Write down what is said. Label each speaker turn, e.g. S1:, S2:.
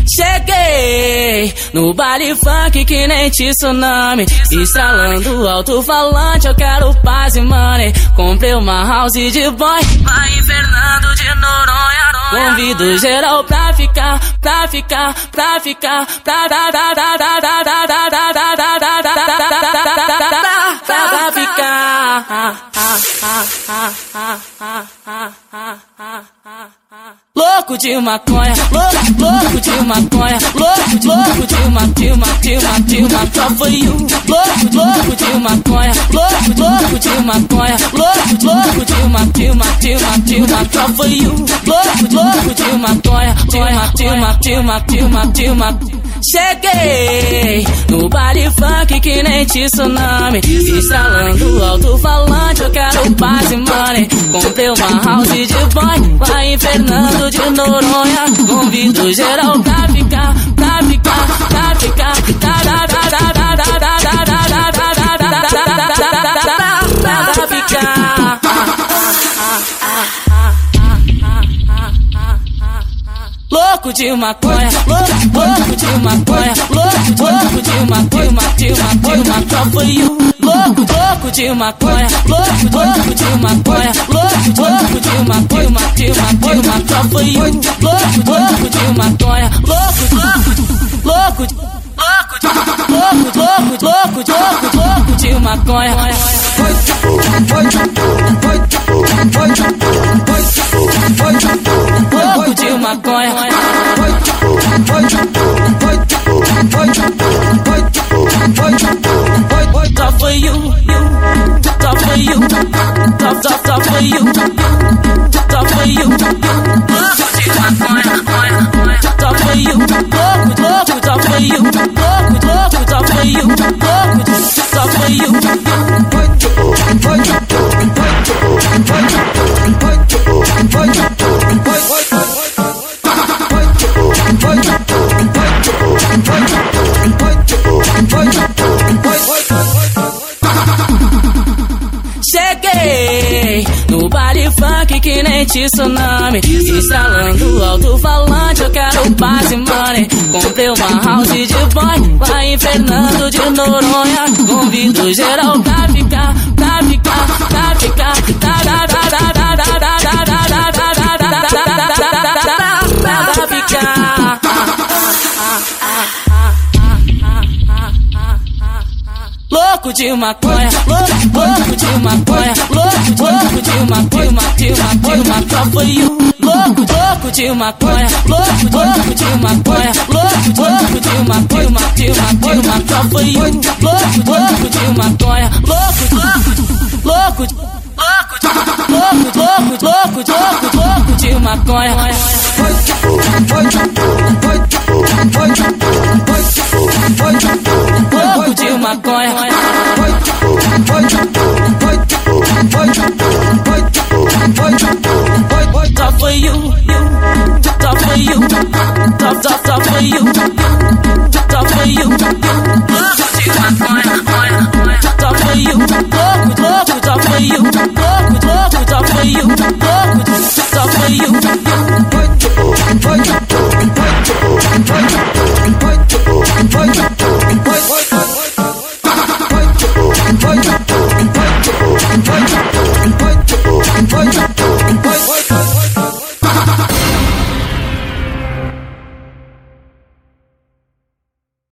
S1: Cheguei no baile funk que nem tsunami, estralando alto-falante, eu quero paz e money. Comprei uma house de boy lá em Fernando de Noronha. Convido geral pra ficar, pra ficar, pra ficar, pra ficar. Louco de maconha, louco de maconha, louco de maconha, só foi you. Louco de maconha, louco de maconha, louco de maconha, só foi you. Louco de maconha, cheguei no baile funk que nem tsunami, estralando alto-falante, eu quero paz e money. Comprei uma house de boy lá em Fernando de Noronha. Convido geral pra ficar, pra ficar, pra ficar, pra ficar. Louco de maconha, louco de maconha, louco de maconha, só foi you. Louco de maconha, louco de maconha, louco de maconha, só foi you. Louco de maconha, louco de maconha. Louco de maconha, só foi you, só foi you, só foi you, só foi you. Louco de maconha, só foi you, louco, só foi you, louco, só foi you, louco, só foi you. Cheguei no baile funk que nem tsunami, estralando alto-falante, eu quero paz e money. Comprei uma house de boy lá em Fernando de Noronha. Convido geral pra ficar, pra ficar, pra ficar, pra ficar. Louco de maconha, louco de maconha, louco de maconha, só foi you. Louco de maconha, louco de maconha, louco de maconha, só foi you. Louco de maconha, louco de maconha. Louco de maconha, só foi you, só foi you, só foi you.